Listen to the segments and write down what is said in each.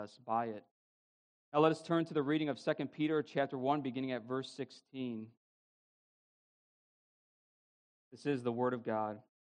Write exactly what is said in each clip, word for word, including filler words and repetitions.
us by it. Now let us turn to the reading of Second Peter chapter one, beginning at verse sixteen. This is the Word of God.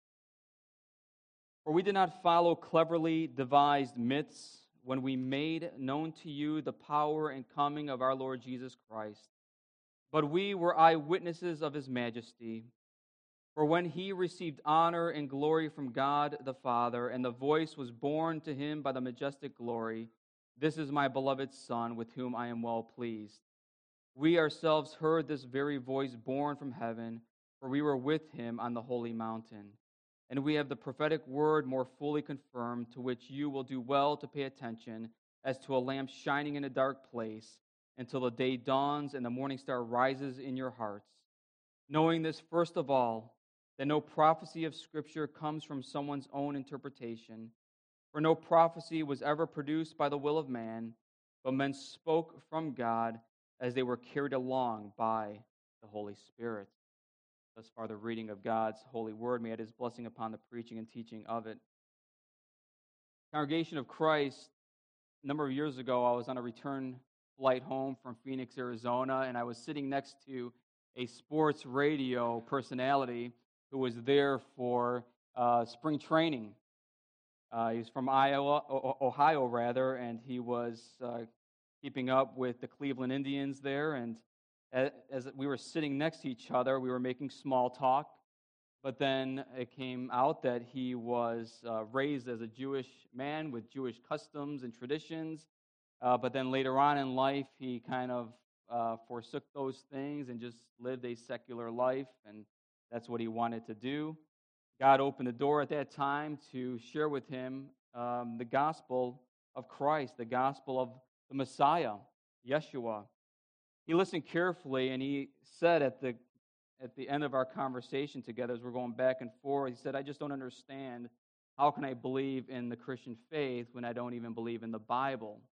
For we did not follow cleverly devised myths when we made known to you the power and coming of our Lord Jesus Christ, but we were eyewitnesses of his majesty. For when he received honor and glory from God the Father, and the voice was borne to him by the majestic glory, "This is my beloved Son, with whom I am well pleased." We ourselves heard this very voice borne from heaven, for we were with him on the holy mountain. And we have the prophetic word more fully confirmed, to which you will do well to pay attention, as to a lamp shining in a dark place, until the day dawns and the morning star rises in your hearts. Knowing this, first of all, that no prophecy of Scripture comes from someone's own interpretation. For no prophecy was ever produced by the will of man, but men spoke from God as they were carried along by the Holy Spirit. Thus far, the reading of God's holy word. May it have his blessing upon the preaching and teaching of it. Congregation of Christ, a number of years ago, I was on a return flight home from Phoenix, Arizona, and I was sitting next to a sports radio personality who was there for uh, spring training. Uh, he was from Iowa, o- Ohio, rather, and he was uh, keeping up with the Cleveland Indians there. And as, as we were sitting next to each other, we were making small talk. But then it came out that he was uh, raised as a Jewish man with Jewish customs and traditions. Uh, but then later on in life, he kind of uh, forsook those things and just lived a secular life, and that's what he wanted to do. God opened the door at that time to share with him um, the gospel of Christ, the gospel of the Messiah, Yeshua. He listened carefully, and he said at the at the end of our conversation together, as we're going back and forth, he said, "I just don't understand. How can I believe in the Christian faith when I don't even believe in the Bible?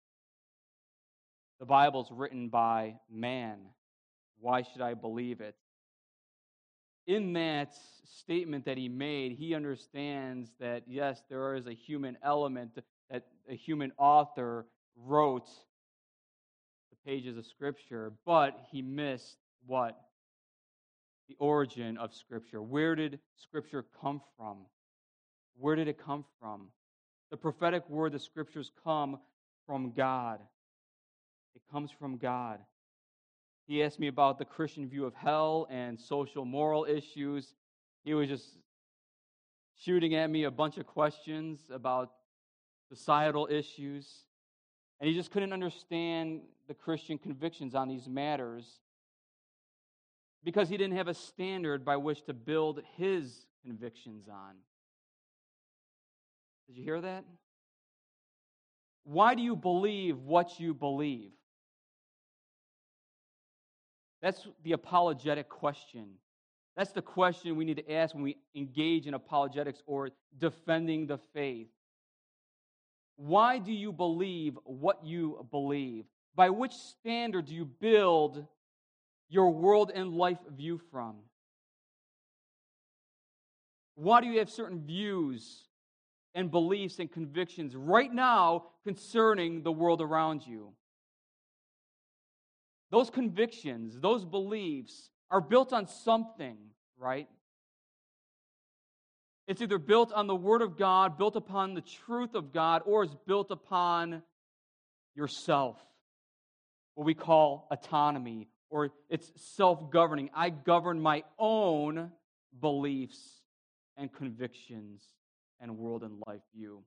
The Bible's written by man. Why should I believe it?" In that statement that he made, he understands that, yes, there is a human element, that a human author wrote the pages of Scripture, but he missed what? The origin of Scripture. Where did Scripture come from? Where did it come from? The prophetic word, the Scriptures come from God. It comes from God. He asked me about the Christian view of hell and social moral issues. He was just shooting at me a bunch of questions about societal issues. And he just couldn't understand the Christian convictions on these matters because he didn't have a standard by which to build his convictions on. Did you hear that? Why do you believe what you believe? That's the apologetic question. That's the question we need to ask when we engage in apologetics or defending the faith. Why do you believe what you believe? By which standard do you build your world and life view from? Why do you have certain views and beliefs and convictions right now concerning the world around you? Those convictions, those beliefs are built on something, right? It's either built on the Word of God, built upon the truth of God, or it's built upon yourself, what we call autonomy, or it's self-governing. I govern my own beliefs and convictions and world and life view.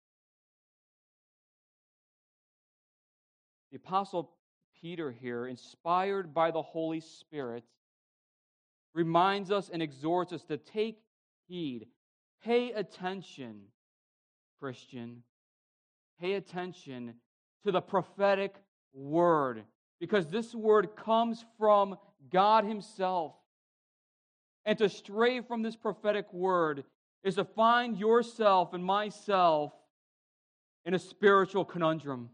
The Apostle Peter here, inspired by the Holy Spirit, reminds us and exhorts us to take heed. Pay attention, Christian. Pay attention to the prophetic word, because this word comes from God himself. And to stray from this prophetic word is to find yourself and myself in a spiritual conundrum.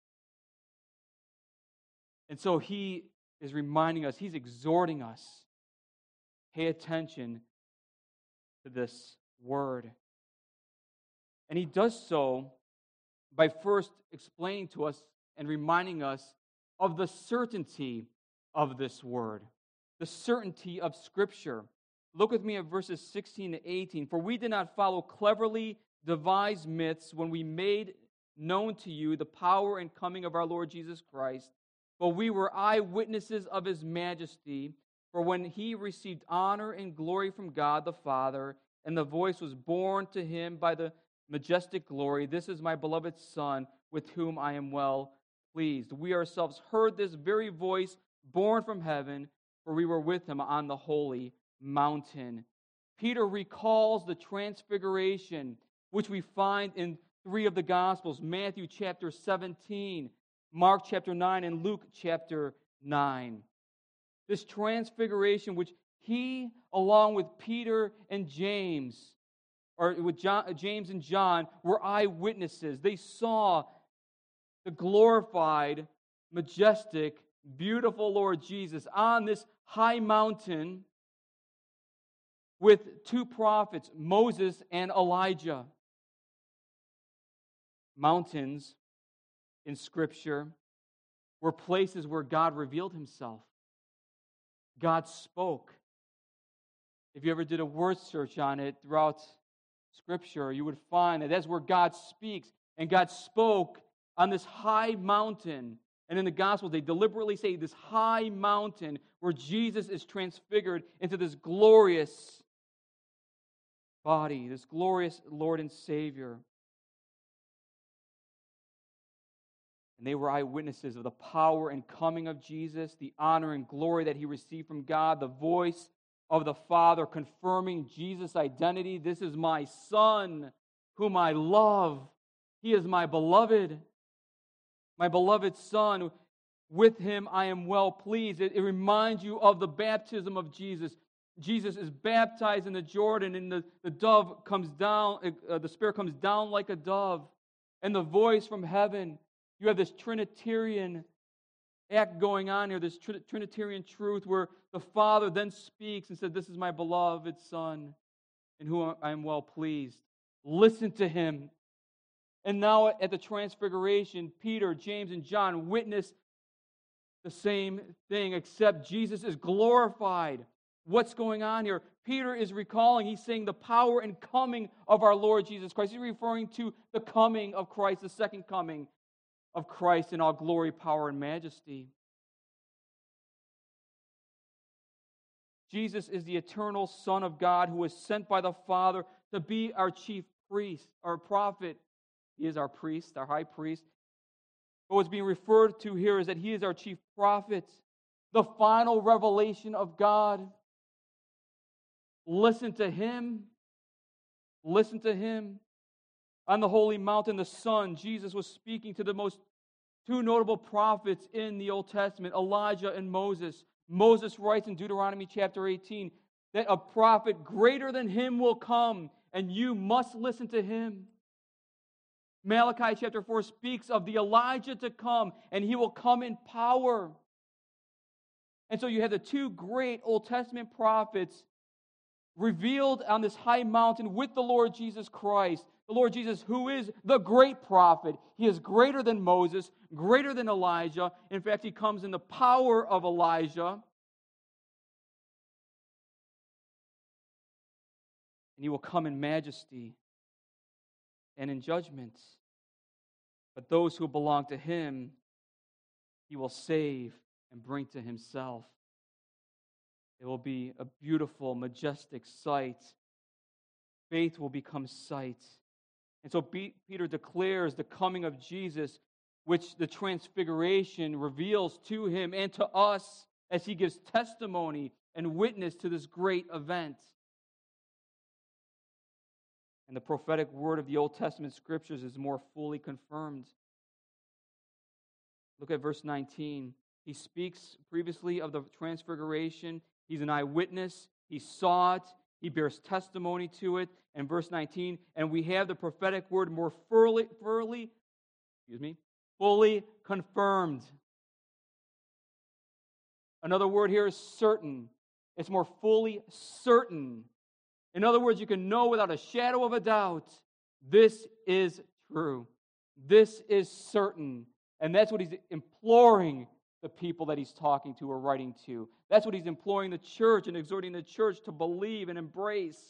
And so he is reminding us, he's exhorting us, pay attention to this word. And he does so by first explaining to us and reminding us of the certainty of this word, the certainty of Scripture. Look with me at verses sixteen to eighteen. For we did not follow cleverly devised myths when we made known to you the power and coming of our Lord Jesus Christ, but we were eyewitnesses of his majesty. For when he received honor and glory from God the Father, and the voice was borne to him by the majestic glory, "This is my beloved Son, with whom I am well pleased." We ourselves heard this very voice born from heaven, for we were with him on the holy mountain. Peter recalls the transfiguration, which we find in three of the Gospels: Matthew chapter seventeen, Mark chapter nine, and Luke chapter nine. This transfiguration, which he, along with Peter and James, or with John, James and John, were eyewitnesses. They saw the glorified, majestic, beautiful Lord Jesus on this high mountain with two prophets, Moses and Elijah. Mountains in Scripture were places where God revealed himself. God spoke. If you ever did a word search on it throughout Scripture, you would find that that's where God speaks. And God spoke on this high mountain. And in the Gospels, they deliberately say this high mountain where Jesus is transfigured into this glorious body, this glorious Lord and Savior. And they were eyewitnesses of the power and coming of Jesus, the honor and glory that he received from God, the voice of the Father confirming Jesus' identity. "This is my Son, whom I love. He is my beloved, my beloved Son. With him I am well pleased." It, it reminds you of the baptism of Jesus. Jesus is baptized in the Jordan, and the, the dove comes down, uh, the Spirit comes down like a dove, and the voice from heaven. You have this Trinitarian act going on here, this Trinitarian truth where the Father then speaks and says, "This is my beloved Son, in whom I am well pleased. Listen to him." And now at the Transfiguration, Peter, James, and John witness the same thing, except Jesus is glorified. What's going on here? Peter is recalling, he's saying the power and coming of our Lord Jesus Christ. He's referring to the coming of Christ, the second coming of Christ in all glory, power, and majesty. Jesus is the eternal Son of God who was sent by the Father to be our chief priest, our prophet. He is our priest, our high priest. But what's being referred to here is that he is our chief prophet, the final revelation of God. Listen to him. Listen to him. On the holy mountain, the Son, Jesus was speaking to the most two notable prophets in the Old Testament, Elijah and Moses. Moses writes in Deuteronomy chapter eighteen that a prophet greater than him will come, and you must listen to him. Malachi chapter four speaks of the Elijah to come, and he will come in power. And so you have the two great Old Testament prophets revealed on this high mountain with the Lord Jesus Christ. The Lord Jesus, who is the great prophet. He is greater than Moses, greater than Elijah. In fact, he comes in the power of Elijah. And he will come in majesty and in judgment. But those who belong to him, he will save and bring to himself. It will be a beautiful, majestic sight. Faith will become sight. And so Peter declares the coming of Jesus, which the Transfiguration reveals to him and to us as he gives testimony and witness to this great event. And the prophetic word of the Old Testament Scriptures is more fully confirmed. Look at verse nineteen. He speaks previously of the Transfiguration. He's an eyewitness. He saw it. He bears testimony to it. And verse nineteen, and we have the prophetic word more fully, fully, excuse me, fully confirmed. Another word here is certain. It's more fully certain. In other words, you can know without a shadow of a doubt, this is true. This is certain. And that's what he's imploring the people that he's talking to or writing to. That's what he's imploring the church and exhorting the church to believe and embrace.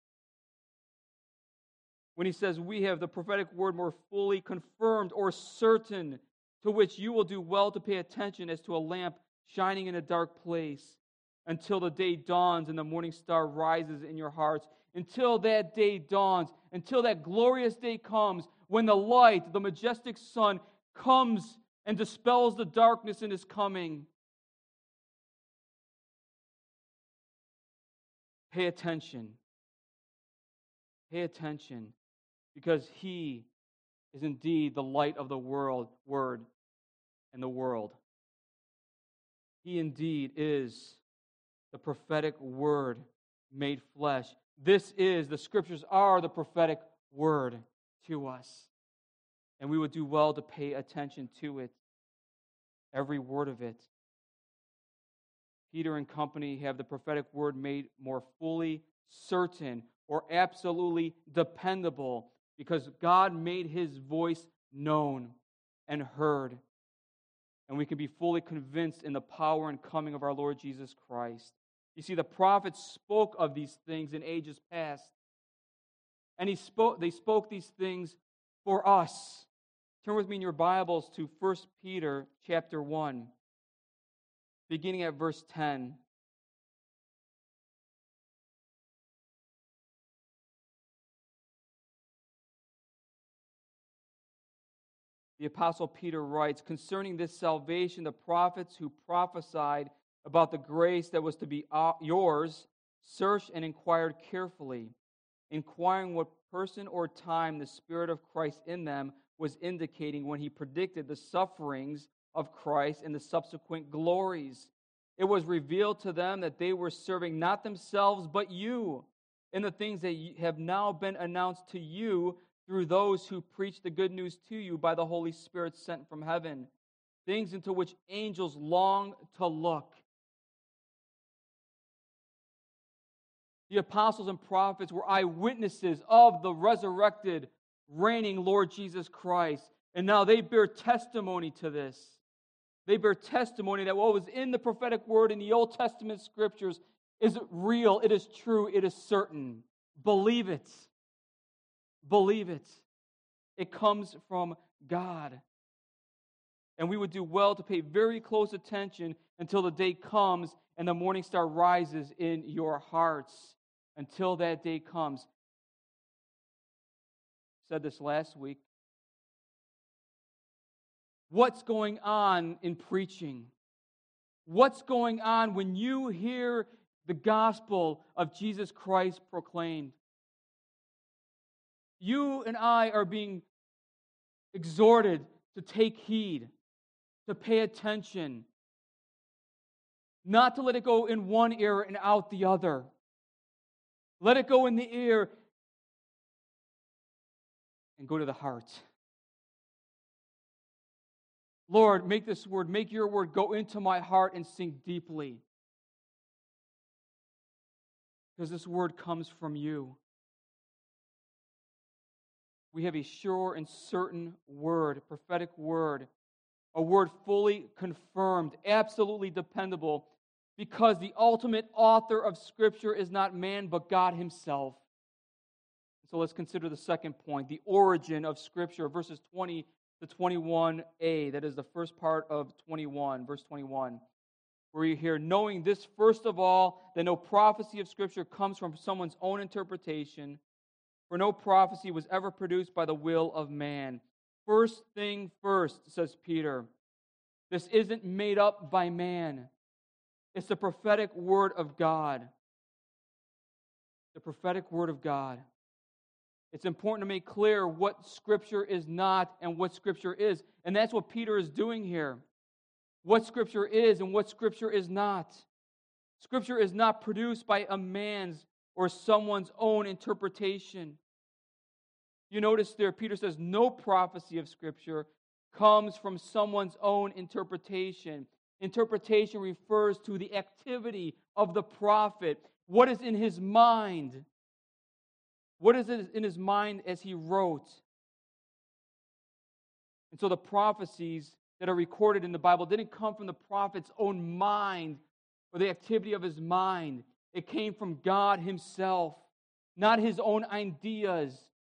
When he says, we have the prophetic word more fully confirmed or certain, to which you will do well to pay attention as to a lamp shining in a dark place, until the day dawns and the morning star rises in your hearts. Until that day dawns, until that glorious day comes, when the light, the majestic sun, comes and dispels the darkness in his coming. Pay attention. Pay attention, because he is indeed the light of the world, word, and the world. He indeed is the prophetic word made flesh. This is, the scriptures are the prophetic word to us. And we would do well to pay attention to it, every word of it. Peter and company have the prophetic word made more fully certain or absolutely dependable, because God made his voice known and heard. And we can be fully convinced in the power and coming of our Lord Jesus Christ. You see, the prophets spoke of these things in ages past. And he spoke, they spoke these things for us. Turn with me in your Bibles to First Peter chapter one, beginning at verse ten. The Apostle Peter writes, concerning this salvation, the prophets who prophesied about the grace that was to be yours searched and inquired carefully, inquiring what person or time the Spirit of Christ in them was indicating when he predicted the sufferings of Christ and the subsequent glories. It was revealed to them that they were serving not themselves but you in the things that have now been announced to you through those who preach the good news to you by the Holy Spirit sent from heaven, things into which angels long to look. The apostles and prophets were eyewitnesses of the resurrected, reigning Lord Jesus Christ, and now they bear testimony to this. They bear testimony that what was in the prophetic word in the Old Testament scriptures is real, it is true, it is certain. Believe it. Believe it. It comes from God. And we would do well to pay very close attention until the day comes and the morning star rises in your hearts. Until that day comes. I said this last week. What's going on in preaching? What's going on when you hear the gospel of Jesus Christ proclaimed? You and I are being exhorted to take heed, to pay attention, not to let it go in one ear and out the other. Let it go in the ear and go to the heart. Lord, make this word, make your word go into my heart and sink deeply. Because this word comes from you. We have a sure and certain word, a prophetic word, a word fully confirmed, absolutely dependable, because the ultimate author of Scripture is not man, but God himself. So let's consider the second point, the origin of Scripture, verses twenty to twenty-one a. That is the first part of twenty-one, verse twenty-one, where you hear, knowing this first of all, that no prophecy of Scripture comes from someone's own interpretation, for no prophecy was ever produced by the will of man. First thing first, says Peter, this isn't made up by man. It's the prophetic word of God. The prophetic word of God. It's important to make clear what Scripture is not and what Scripture is. And that's what Peter is doing here. What Scripture is and what Scripture is not. Scripture is not produced by a man's or someone's own interpretation. You notice there, Peter says, no prophecy of Scripture comes from someone's own interpretation. Interpretation refers to the activity of the prophet. What is in his mind? What is in his mind as he wrote? And so the prophecies that are recorded in the Bible didn't come from the prophet's own mind or the activity of his mind. It came from God himself, not his own ideas.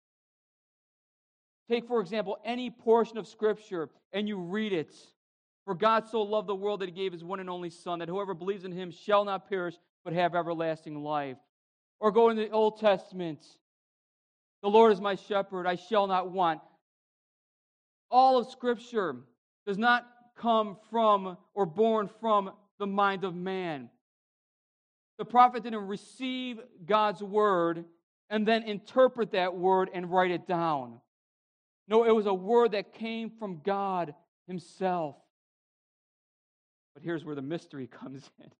Take, for example, any portion of Scripture and you read it. For God so loved the world that he gave his one and only Son, that whoever believes in him shall not perish, but have everlasting life. Or go in the Old Testament. The Lord is my shepherd, I shall not want. All of Scripture does not come from or born from the mind of man. The prophet didn't receive God's word and then interpret that word and write it down. No, it was a word that came from God himself. But here's where the mystery comes in.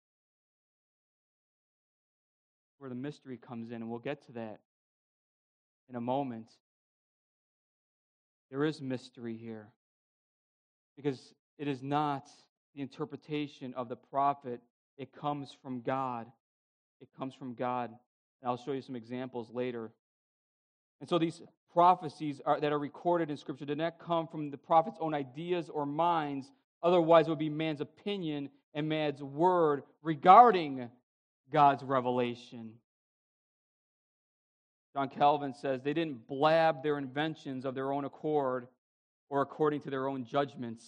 Where the mystery comes in, and we'll get to that in a moment. There is mystery here, because it is not the interpretation of the prophet. It comes from God. It comes from God. And I'll show you some examples later. And so these prophecies are, that are recorded in Scripture did not come from the prophet's own ideas or minds. Otherwise, it would be man's opinion and man's word regarding God's revelation. John Calvin says they didn't blab their inventions of their own accord or according to their own judgments.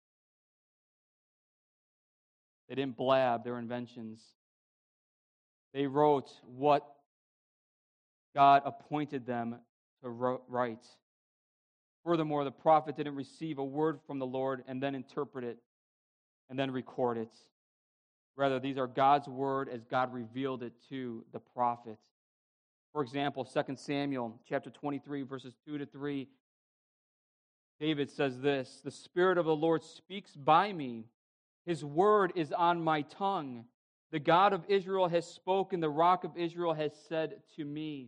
They didn't blab their inventions. They wrote what God appointed them to write. Furthermore, the prophet didn't receive a word from the Lord and then interpret it and then record it. Rather, these are God's word as God revealed it to the prophet. For example, Second Samuel chapter twenty-three, verses two to three, David says this, "The Spirit of the Lord speaks by me. His word is on my tongue. The God of Israel has spoken. The Rock of Israel has said to me."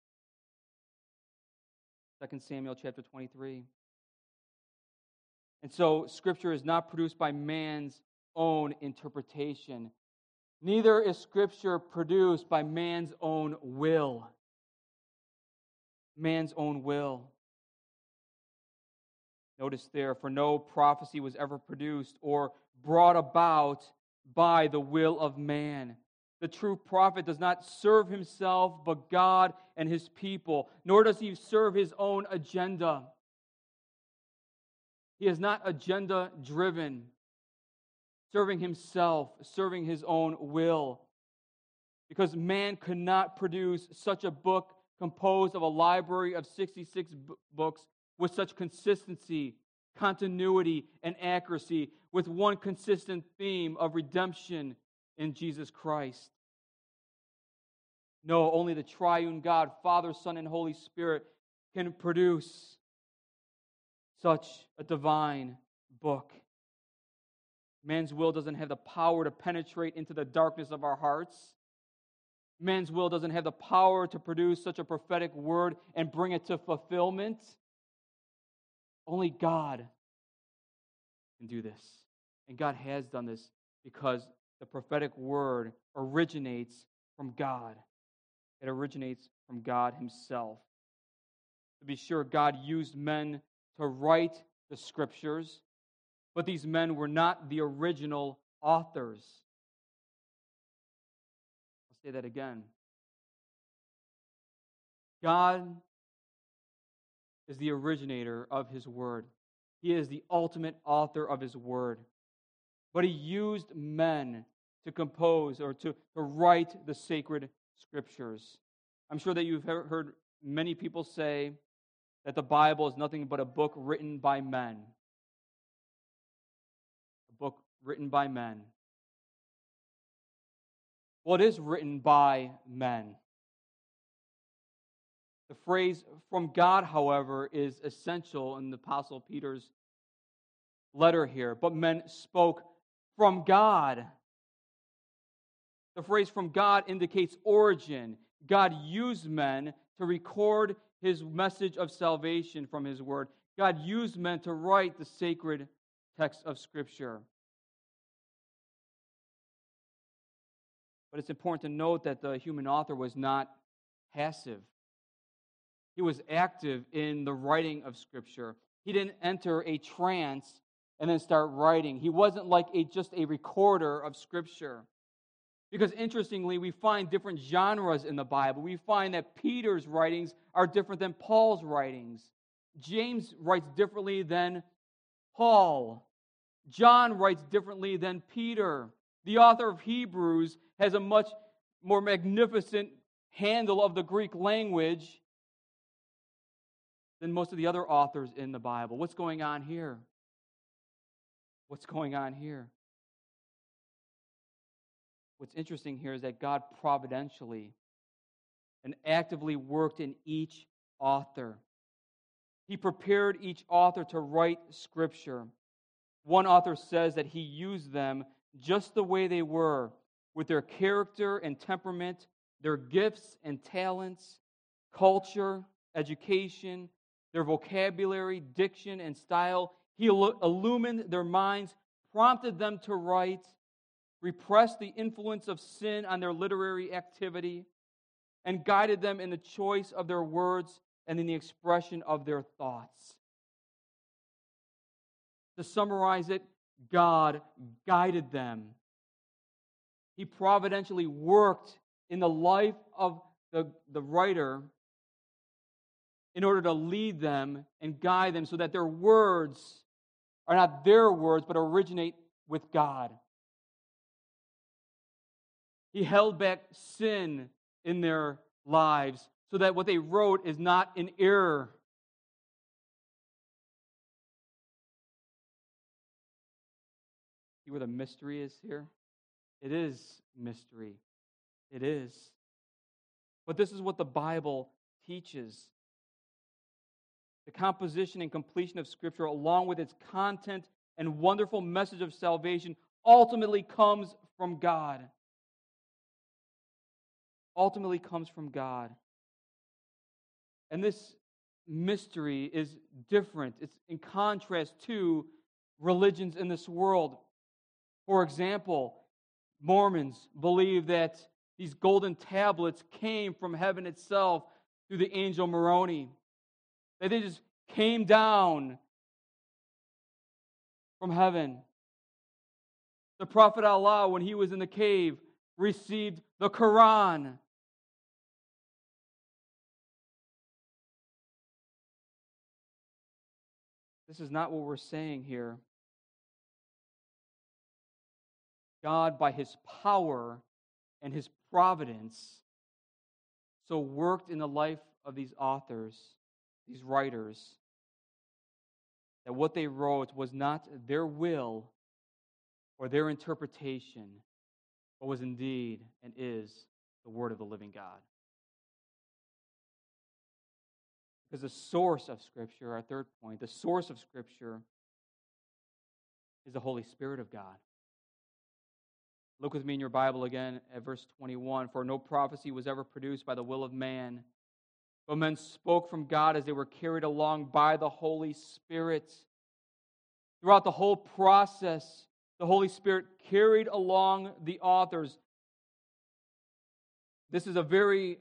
Second Samuel chapter twenty-three. And so, Scripture is not produced by man's own interpretation. Neither is Scripture produced by man's own will. Man's own will. Notice there, for no prophecy was ever produced or brought about by the will of man. The true prophet does not serve himself, but God and his people, nor does he serve his own agenda. He is not agenda-driven, serving himself, serving his own will. Because man could not produce such a book composed of a library of sixty-six b- books with such consistency, continuity, and accuracy, with one consistent theme of redemption in Jesus Christ. No, only the triune God, Father, Son, and Holy Spirit can produce such a divine book. Man's will doesn't have the power to penetrate into the darkness of our hearts. Man's will doesn't have the power to produce such a prophetic word and bring it to fulfillment. Only God can do this. And God has done this because the prophetic word originates from God. It originates from God himself. To be sure, God used men to write the Scriptures, but these men were not the original authors. I'll say that again. God is the originator of his word. He is the ultimate author of his word. But he used men to compose or to, to write the sacred Scriptures. I'm sure that you've heard many people say that the Bible is nothing but a book written by men. A book written by men. Well, it is written by men. The phrase "from God," however, is essential in the Apostle Peter's letter here. But men spoke from God. The phrase "from God" indicates origin. God used men to record his message of salvation from his word. God used men to write the sacred text of Scripture. But it's important to note that the human author was not passive. He was active in the writing of Scripture. He didn't enter a trance and then start writing. He wasn't like a, just a recorder of Scripture. Because interestingly, we find different genres in the Bible. We find that Peter's writings are different than Paul's writings. James writes differently than Paul. John writes differently than Peter. The author of Hebrews has a much more magnificent handle of the Greek language than most of the other authors in the Bible. What's going on here? What's going on here? What's interesting here is that God providentially and actively worked in each author. He prepared each author to write Scripture. One author says that he used them just the way they were, with their character and temperament, their gifts and talents, culture, education, their vocabulary, diction, and style. He illumined their minds, prompted them to write, repressed the influence of sin on their literary activity, and guided them in the choice of their words and in the expression of their thoughts. To summarize it, God guided them. He providentially worked in the life of the, the writer in order to lead them and guide them so that their words are not their words, but originate with God. He held back sin in their lives so that what they wrote is not in error. See where the mystery is here? It is mystery. It is. But this is what the Bible teaches. The composition and completion of Scripture, along with its content and wonderful message of salvation, ultimately comes from God. Ultimately comes from God. And this mystery is different. It's in contrast to religions in this world. For example, Mormons believe that these golden tablets came from heaven itself through the angel Moroni. That they just came down from heaven. The Prophet Allah, when he was in the cave, received the Quran. This is not what we're saying here. God, by His power and His providence, so worked in the life of these authors, these writers, that what they wrote was not their will or their interpretation, but was indeed and is the Word of the living God. Because the source of Scripture, our third point, the source of Scripture is the Holy Spirit of God. Look with me in your Bible again at verse twenty-one. For no prophecy was ever produced by the will of man, but men spoke from God as they were carried along by the Holy Spirit. Throughout the whole process, the Holy Spirit carried along the authors. This is a very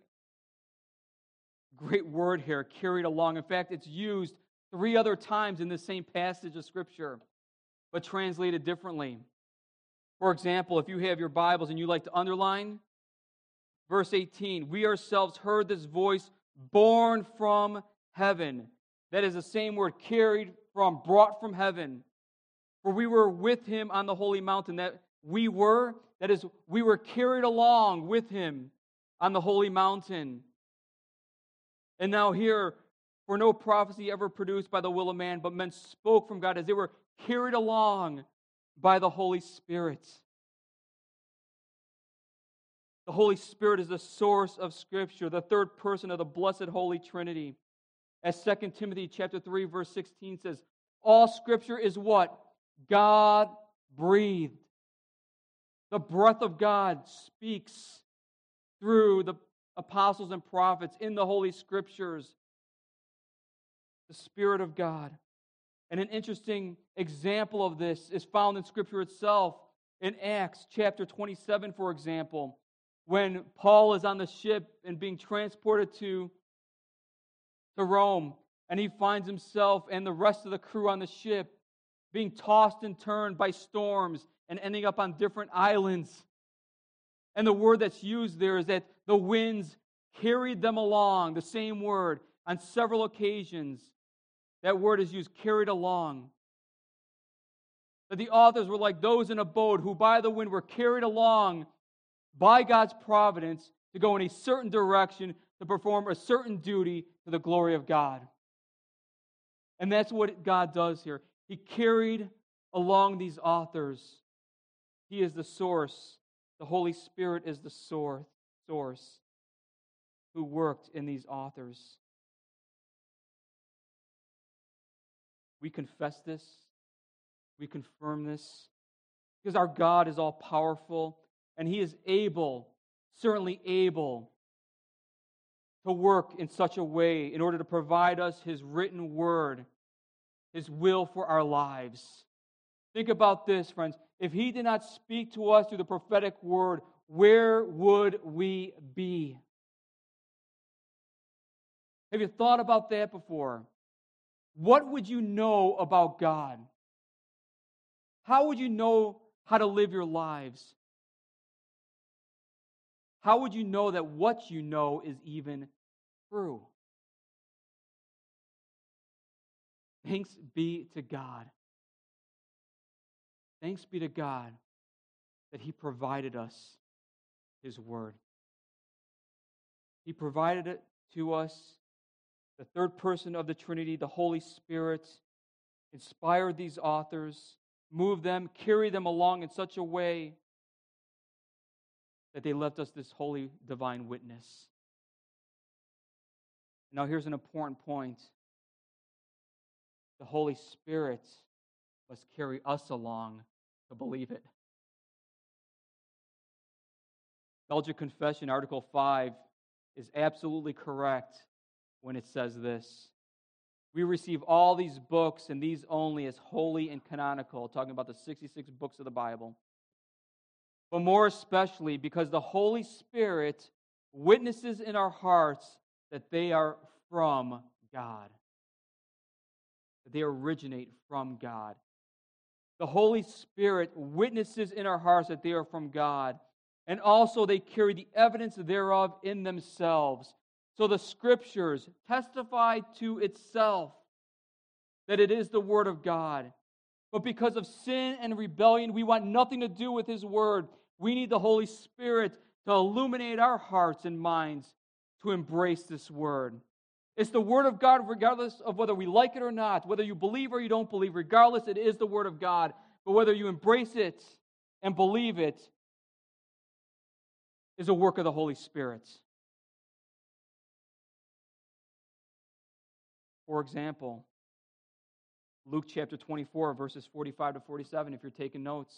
great word here, carried along. In fact, it's used three other times in the same passage of Scripture, but translated differently. For example, if you have your Bibles and you like to underline, verse eighteen, we ourselves heard this voice born from heaven. That is the same word, carried from, brought from heaven. For we were with him on the holy mountain. That we were, that is, we were carried along with him on the holy mountain. And now here, for no prophecy ever produced by the will of man, but men spoke from God as they were carried along by the Holy Spirit. The Holy Spirit is the source of Scripture, the third person of the blessed Holy Trinity. As Second Timothy chapter three, verse sixteen says, all Scripture is what? God-breathed. The breath of God speaks through the apostles and prophets in the Holy Scriptures. The Spirit of God. And an interesting example of this is found in Scripture itself. In Acts chapter twenty-seven, for example, when Paul is on the ship and being transported to, to Rome, and he finds himself and the rest of the crew on the ship being tossed and turned by storms and ending up on different islands. And the word that's used there is that the winds carried them along, the same word, on several occasions. That word is used, carried along. That the authors were like those in a boat who by the wind were carried along by God's providence to go in a certain direction, to perform a certain duty to the glory of God. And that's what God does here. He carried along these authors. He is the source. The Holy Spirit is the source, source who worked in these authors. We confess this. We confirm this because our God is all powerful and He is able, certainly able, to work in such a way in order to provide us His written word, His will for our lives. Think about this, friends. If He did not speak to us through the prophetic word, where would we be? Have you thought about that before? What would you know about God? How would you know how to live your lives? How would you know that what you know is even true? Thanks be to God. Thanks be to God that He provided us His Word. He provided it to us. The third person of the Trinity, the Holy Spirit, inspired these authors, moved them, carried them along in such a way that they left us this holy divine witness. Now here's an important point. The Holy Spirit must carry us along to believe it. Belgic Confession, Article five, is absolutely correct when it says this. We receive all these books and these only as holy and canonical, talking about the sixty-six books of the Bible. But more especially because the Holy Spirit witnesses in our hearts that they are from God. That they originate from God. The Holy Spirit witnesses in our hearts that they are from God. And also they carry the evidence thereof in themselves. So the Scriptures testify to itself that it is the Word of God. But because of sin and rebellion, we want nothing to do with His Word. We need the Holy Spirit to illuminate our hearts and minds to embrace this Word. It's the Word of God regardless of whether we like it or not, whether you believe or you don't believe. Regardless, it is the Word of God. But whether you embrace it and believe it is a work of the Holy Spirit. For example, Luke chapter twenty-four, verses forty-five to forty-seven, if you're taking notes.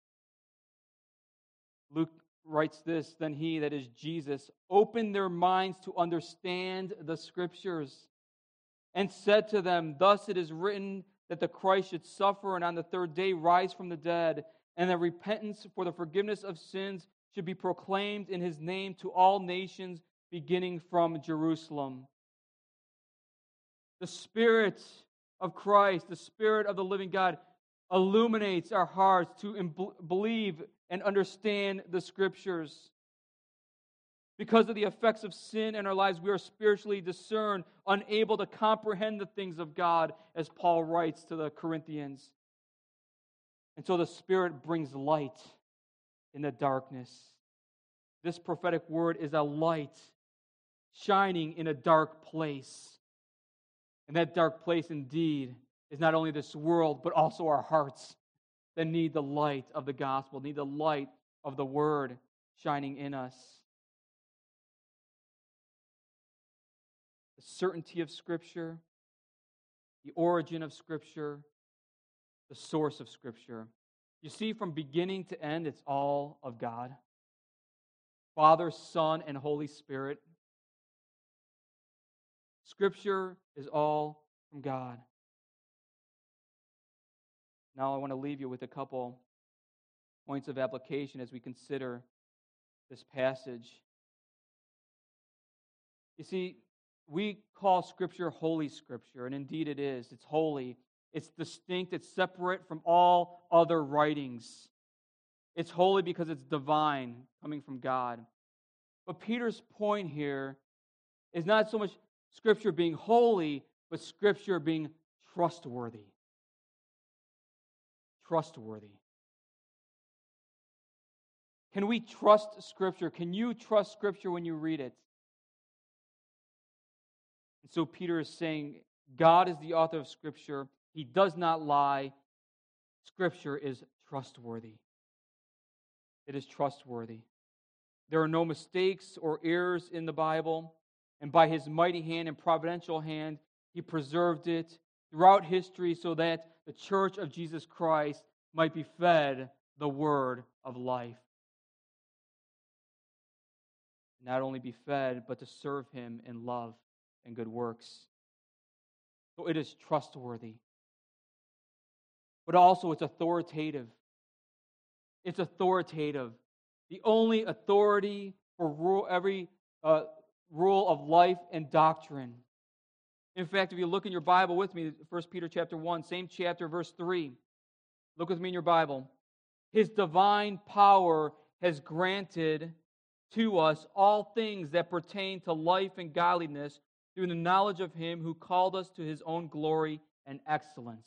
Luke writes this, then He, that is Jesus, opened their minds to understand the Scriptures and said to them, thus it is written that the Christ should suffer and on the third day rise from the dead, and that repentance for the forgiveness of sins should be proclaimed in His name to all nations, beginning from Jerusalem. The Spirit of Christ, the Spirit of the living God, illuminates our hearts to im- believe and understand the Scriptures. Because of the effects of sin in our lives, we are spiritually discerned, unable to comprehend the things of God, as Paul writes to the Corinthians. And so the Spirit brings light in the darkness. This prophetic word is a light shining in a dark place. And that dark place indeed is not only this world, but also our hearts that need the light of the gospel, need the light of the word shining in us. The certainty of Scripture, the origin of Scripture, the source of Scripture. You see, from beginning to end, it's all of God. Father, Son, and Holy Spirit. Scripture is all from God. Now I want to leave you with a couple points of application as we consider this passage. You see, we call Scripture Holy Scripture, and indeed it is. It's holy. It's distinct. It's separate from all other writings. It's holy because it's divine, coming from God. But Peter's point here is not so much Scripture being holy, but Scripture being trustworthy. Trustworthy. Can we trust Scripture? Can you trust Scripture when you read it? And so Peter is saying, God is the author of Scripture. He does not lie. Scripture is trustworthy. It is trustworthy. There are no mistakes or errors in the Bible, and by His mighty hand and providential hand, He preserved it throughout history so that the church of Jesus Christ might be fed the word of life. Not only be fed, but to serve Him in love and good works. So it is trustworthy. But also it's authoritative. It's authoritative. The only authority for rule, every uh, rule of life and doctrine. In fact, if you look in your Bible with me, First Peter chapter one, same chapter, verse three. Look with me in your Bible. His divine power has granted to us all things that pertain to life and godliness through the knowledge of Him who called us to His own glory and excellence.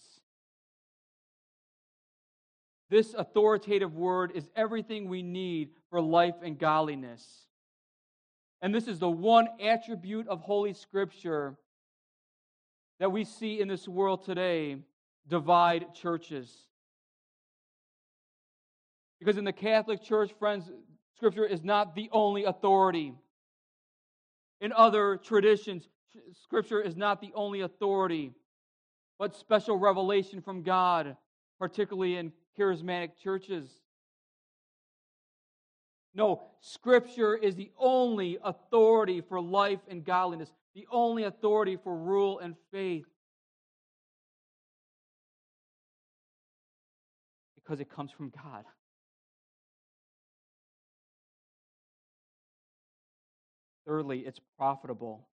This authoritative word is everything we need for life and godliness. And this is the one attribute of Holy Scripture that we see in this world today divide churches. Because in the Catholic Church, friends, Scripture is not the only authority. In other traditions, Scripture is not the only authority, but special revelation from God, particularly in charismatic churches. No, Scripture is the only authority for life and godliness, the only authority for rule and faith. Because it comes from God. Thirdly, it's profitable.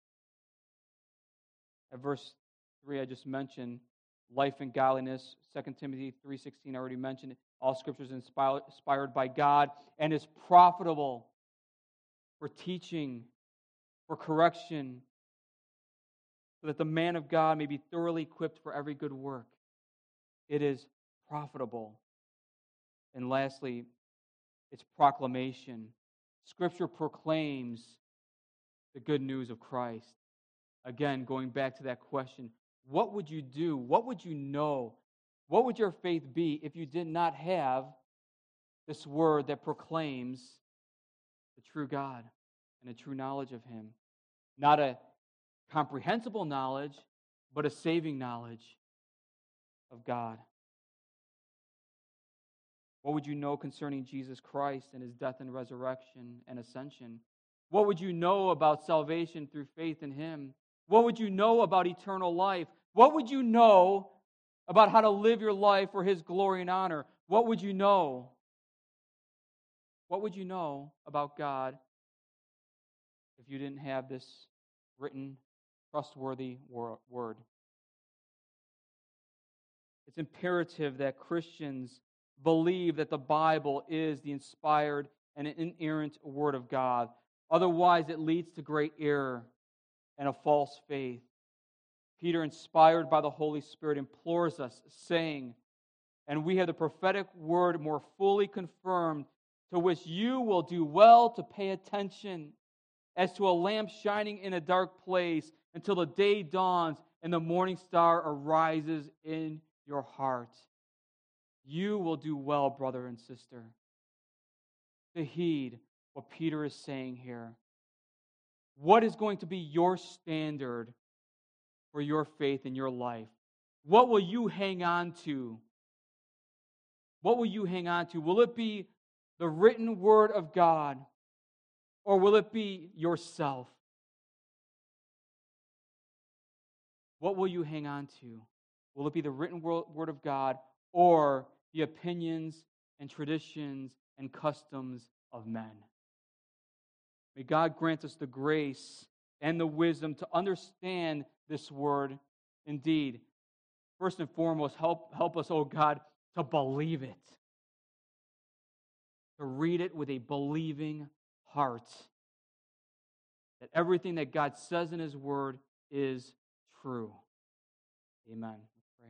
At verse three I just mentioned, life and godliness. Second Timothy three sixteen I already mentioned. All Scripture is inspired by God and is profitable for teaching, for correction, so that the man of God may be thoroughly equipped for every good work. It is profitable. And lastly, it's proclamation. Scripture proclaims the good news of Christ. Again, going back to that question, what would you do? What would you know? What would your faith be if you did not have this word that proclaims the true God and a true knowledge of Him? Not a comprehensible knowledge, but a saving knowledge of God. What would you know concerning Jesus Christ and His death and resurrection and ascension? What would you know about salvation through faith in Him? What would you know about eternal life? What would you know about how to live your life for His glory and honor? What would you know? What would you know about God if you didn't have this written, trustworthy word? It's imperative that Christians believe that the Bible is the inspired and inerrant Word of God. Otherwise, it leads to great error and a false faith. Peter, inspired by the Holy Spirit, implores us, saying, "And we have the prophetic word more fully confirmed, to which you will do well to pay attention, as to a lamp shining in a dark place, until the day dawns and the morning star arises in your heart." You will do well, brother and sister, to heed what Peter is saying here. What is going to be your standard for your faith in your life? What will you hang on to? What will you hang on to? Will it be the written word of God, or will it be yourself? What will you hang on to? Will it be the written word of God, or the opinions and traditions and customs of men? May God grant us the grace and the wisdom to understand this word. Indeed, first and foremost, help, help us, oh God, to believe it, to read it with a believing heart, that everything that God says in His word is true. Amen. Let's pray.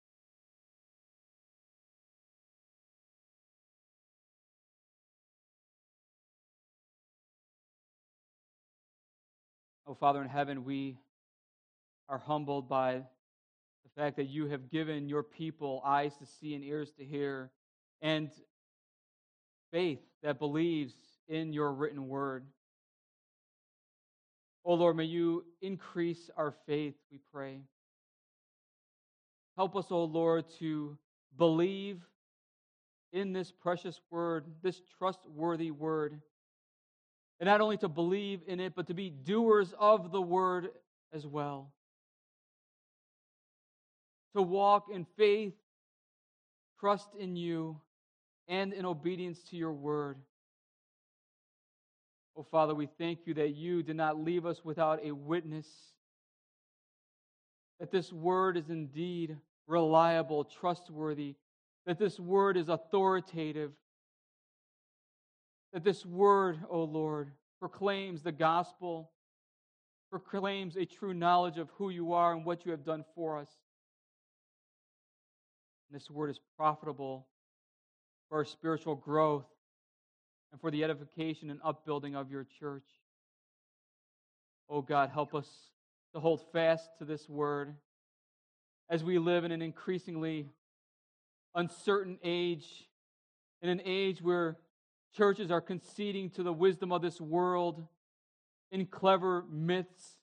Oh, Father in heaven, we are humbled by the fact that you have given your people eyes to see and ears to hear, and faith that believes in your written word. Oh Lord, may you increase our faith, we pray. Help us, oh Lord, to believe in this precious word, this trustworthy word. And not only to believe in it, but to be doers of the word as well. To walk in faith, trust in you, and in obedience to your word. Oh, Father, we thank you that you did not leave us without a witness, that this word is indeed reliable, trustworthy, that this word is authoritative, that this word, O Lord, proclaims the gospel, proclaims a true knowledge of who you are and what you have done for us. And this word is profitable for our spiritual growth and for the edification and upbuilding of your church. Oh God, help us to hold fast to this word as we live in an increasingly uncertain age, in an age where churches are conceding to the wisdom of this world in clever myths,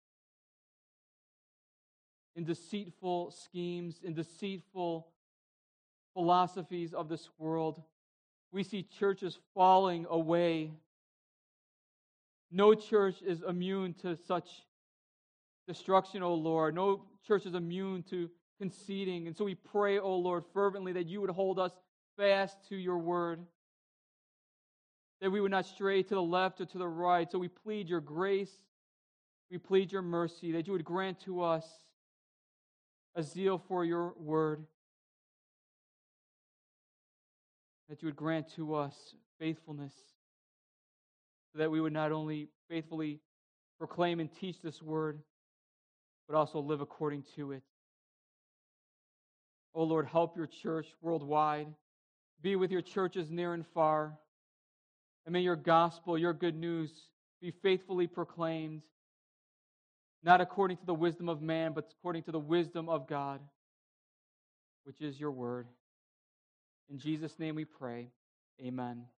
in deceitful schemes, in deceitful philosophies of this world. We see churches falling away. No church is immune to such destruction, O Lord. No church is immune to conceding. And so we pray, O Lord, fervently that you would hold us fast to your word, that we would not stray to the left or to the right. So we plead your grace, we plead your mercy, that you would grant to us a zeal for your word, that you would grant to us faithfulness, so that we would not only faithfully proclaim and teach this word, but also live according to it. Oh Lord, help your church worldwide. Be with your churches near and far. And may your gospel, your good news, be faithfully proclaimed, not according to the wisdom of man, but according to the wisdom of God, which is your word. In Jesus' name we pray. Amen.